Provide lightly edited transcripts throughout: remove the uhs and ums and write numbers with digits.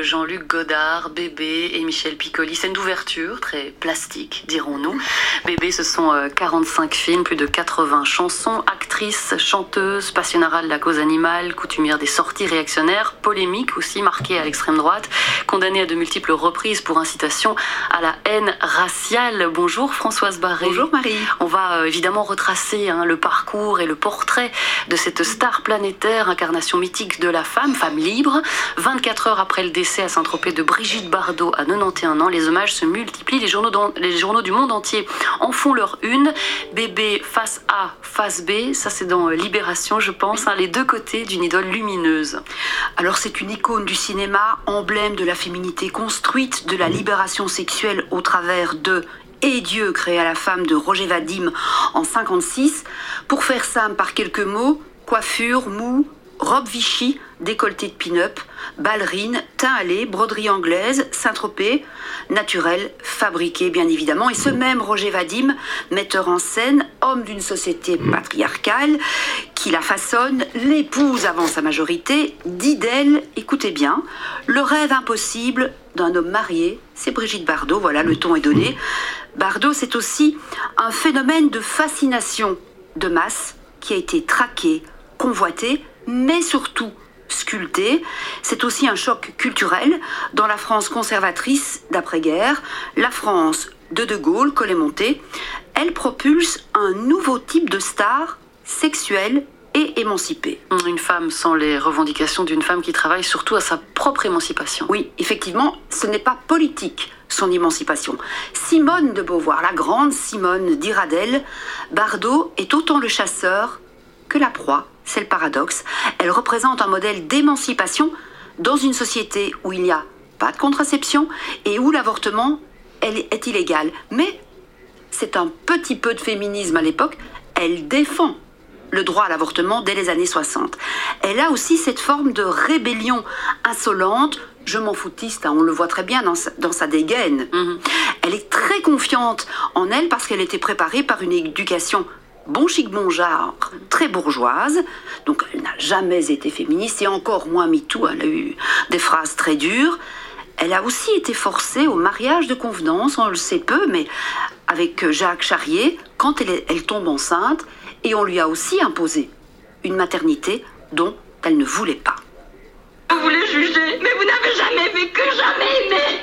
de Jean-Luc Godard, Bébé et Michel Piccoli. Scène d'ouverture, très plastique, dirons-nous. Bébé, ce sont 45 films, plus de 80 chansons, actrice, chanteuse, passionnara de la cause animale, coutumière des sorties réactionnaires, polémique aussi, marquée à l'extrême droite, condamnée à de multiples reprises pour incitation à la haine raciale. Bonjour Françoise Barré. Bonjour Marie. On va évidemment retracer le parcours et le portrait de cette star planétaire, incarnation mythique de la femme libre. 24 heures après le décès à Saint-Tropez de Brigitte Bardot à 91 ans, les hommages se multiplient. Les journaux du monde entier en font leur une. Bébé face A, face B, ça c'est dans Libération je pense, les deux côtés d'une idole lumineuse. Alors c'est une icône du cinéma, emblème de la féminité construite, de la libération sexuelle au travers de Et Dieu créa la femme de Roger Vadim en 56. Pour faire simple par quelques mots, coiffure, mou, robe Vichy, décolleté de pin-up, ballerine, teint allé, broderie anglaise, Saint-Tropez, naturel, fabriqué bien évidemment. Et ce même Roger Vadim, metteur en scène, homme d'une société patriarcale, qui la façonne, l'épouse avant sa majorité, dit d'elle, écoutez bien, le rêve impossible d'un homme marié, c'est Brigitte Bardot, voilà, le ton est donné. Bardot, c'est aussi un phénomène de fascination de masse qui a été traqué, convoité, mais surtout sculpté. C'est aussi un choc culturel dans la France conservatrice d'après-guerre, la France de Gaulle, Collet-Monté. Elle propulse un nouveau type de star sexuelle et émancipée. Une femme sans les revendications d'une femme qui travaille surtout à sa propre émancipation. Oui, effectivement, ce n'est pas politique, son émancipation. Simone de Beauvoir, la grande Simone, dira d'elle, Bardot est autant le chasseur que la proie. C'est le paradoxe. Elle représente un modèle d'émancipation dans une société où il n'y a pas de contraception et où l'avortement est illégal. Mais c'est un petit peu de féminisme à l'époque. Elle défend le droit à l'avortement dès les années 60. Elle a aussi cette forme de rébellion insolente, je m'en foutiste, on le voit très bien dans sa dégaine. Elle est très confiante en elle parce qu'elle était préparée par une éducation bon chic, bon genre, très bourgeoise. Donc elle n'a jamais été féministe et encore moins MeToo. Elle a eu des phrases très dures. Elle a aussi été forcée au mariage de convenance, on le sait peu, mais avec Jacques Charrier, quand elle tombe enceinte, et on lui a aussi imposé une maternité dont elle ne voulait pas. Vous voulez juger, mais vous n'avez jamais vécu, jamais aimé.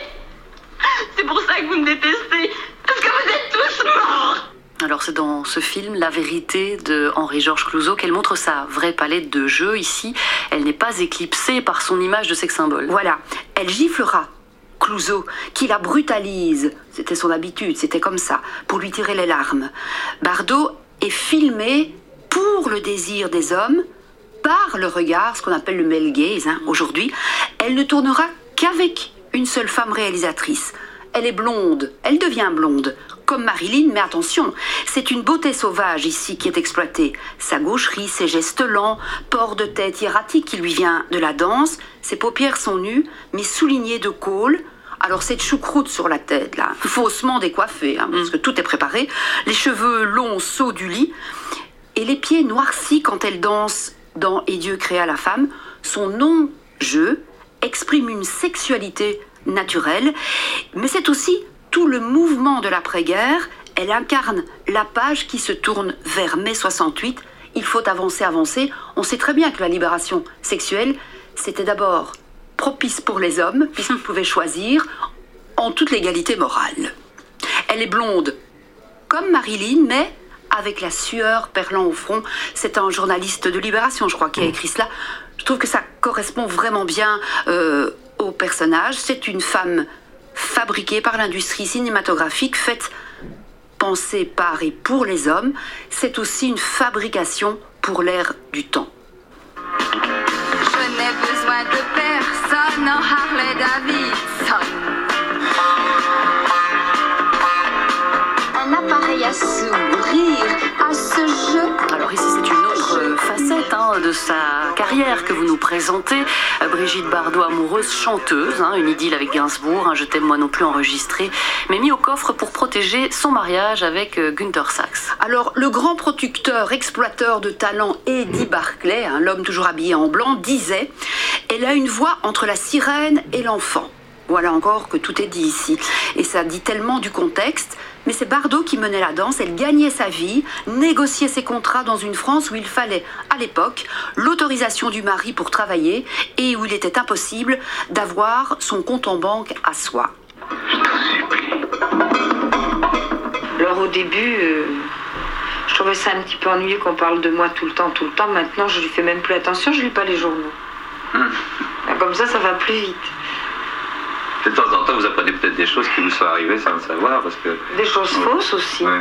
C'est pour ça que vous me détestez, parce que vous êtes tous morts. Alors c'est dans ce film, La vérité de Henri-Georges Clouzot, qu'elle montre sa vraie palette de jeux. Ici, elle n'est pas éclipsée par son image de sex symbole. Voilà, elle giflera Clouzot, qui la brutalise. C'était son habitude, c'était comme ça, pour lui tirer les larmes. Bardot est filmée pour le désir des hommes, par le regard, ce qu'on appelle le male gaze aujourd'hui. Elle ne tournera qu'avec une seule femme réalisatrice. Elle est blonde, elle devient blonde, comme Marilyn, mais attention, c'est une beauté sauvage ici qui est exploitée. Sa gaucherie, ses gestes lents, port de tête hiératique qui lui vient de la danse, ses paupières sont nues, mais soulignées de col. Alors cette choucroute sur la tête, là, faussement décoiffée, parce que tout est préparé, les cheveux longs sauts du lit, et les pieds noircis quand elle danse dans Et Dieu créa la femme. Son non-jeu exprime une sexualité naturelle, mais c'est aussi tout le mouvement de l'après-guerre. Elle incarne la page qui se tourne vers mai 68. Il faut avancer, avancer. On sait très bien que la libération sexuelle, c'était d'abord propice pour les hommes, puisqu'ils pouvaient choisir en toute légalité morale. Elle est blonde, comme Marilyn, mais avec la sueur perlant au front. C'est un journaliste de Libération, je crois, qui a écrit cela. Je trouve que ça correspond vraiment bien au personnage. C'est une femme fabriquée par l'industrie cinématographique, faite, pensée par et pour les hommes. C'est aussi une fabrication pour l'ère du temps. Je n'ai besoin de personne en Harley Davidson. Un appareil à sourire, à ce jeu. Alors ici c'est une autre facette de sa carrière que vous nous présentez. Brigitte Bardot, amoureuse chanteuse, une idylle avec Gainsbourg, un Je t'aime moi non plus enregistré, mais mis au coffre pour protéger son mariage avec Günther Sachs. Alors, le grand producteur, exploiteur de talent Eddie Barclay, l'homme toujours habillé en blanc, disait « Elle a une voix entre la sirène et l'enfant ». Voilà encore que tout est dit ici. Et ça dit tellement du contexte. Mais c'est Bardot qui menait la danse, elle gagnait sa vie, négociait ses contrats dans une France où il fallait, à l'époque, l'autorisation du mari pour travailler et où il était impossible d'avoir son compte en banque à soi. Alors au début, je trouvais ça un petit peu ennuyeux qu'on parle de moi tout le temps. Maintenant, je lui fais même plus attention, je lis pas les journaux. Comme ça va plus vite. De temps en temps, vous apprenez peut-être des choses qui vous sont arrivées sans le savoir, parce que... Des choses fausses aussi. Ouais.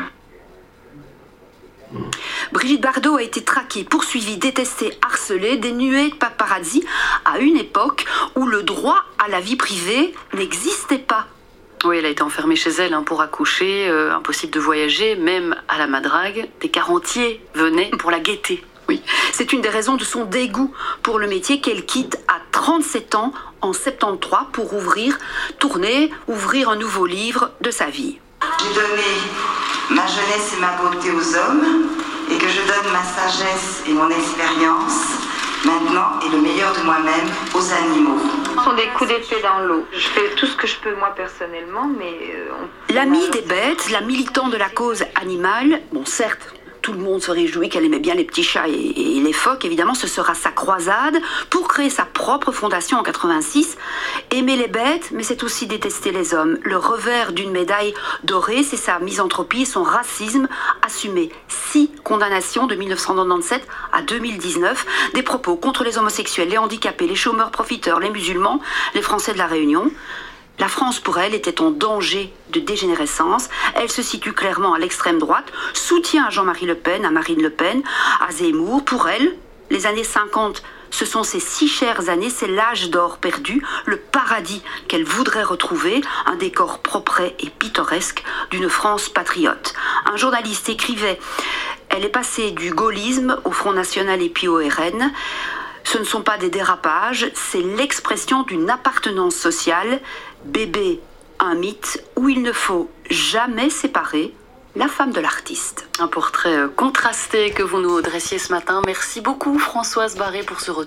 Brigitte Bardot a été traquée, poursuivie, détestée, harcelée, des nuées de paparazzi à une époque où le droit à la vie privée n'existait pas. Oui, elle a été enfermée chez elle pour accoucher, impossible de voyager, même à la Madrague. Des quarantiers venaient pour la guetter. Oui, c'est une des raisons de son dégoût pour le métier qu'elle quitte à 37 ans en 73 pour ouvrir un nouveau livre de sa vie. J'ai donné ma jeunesse et ma beauté aux hommes et que je donne ma sagesse et mon expérience maintenant et le meilleur de moi-même aux animaux. Ce sont des coups d'épée dans l'eau. Je fais tout ce que je peux moi personnellement, mais... L'amie des bêtes, la militante de la cause animale, bon certes, tout le monde se réjouit qu'elle aimait bien les petits chats et les phoques. Évidemment, ce sera sa croisade pour créer sa propre fondation en 86. Aimer les bêtes, mais c'est aussi détester les hommes. Le revers d'une médaille dorée, c'est sa misanthropie et son racisme assumé. 6 condamnations de 1997 à 2019. Des propos contre les homosexuels, les handicapés, les chômeurs profiteurs, les musulmans, les Français de la Réunion. La France, pour elle, était en danger de dégénérescence. Elle se situe clairement à l'extrême droite, soutient à Jean-Marie Le Pen, à Marine Le Pen, à Zemmour. Pour elle, les années 50, ce sont ces 6 chères années, c'est l'âge d'or perdu, le paradis qu'elle voudrait retrouver, un décor propre et pittoresque d'une France patriote. Un journaliste écrivait « Elle est passée du gaullisme au Front National et puis au RN ». Ce ne sont pas des dérapages, c'est l'expression d'une appartenance sociale. Bébé, un mythe où il ne faut jamais séparer la femme de l'artiste. Un portrait contrasté que vous nous dressiez ce matin. Merci beaucoup Françoise Barré pour ce retour.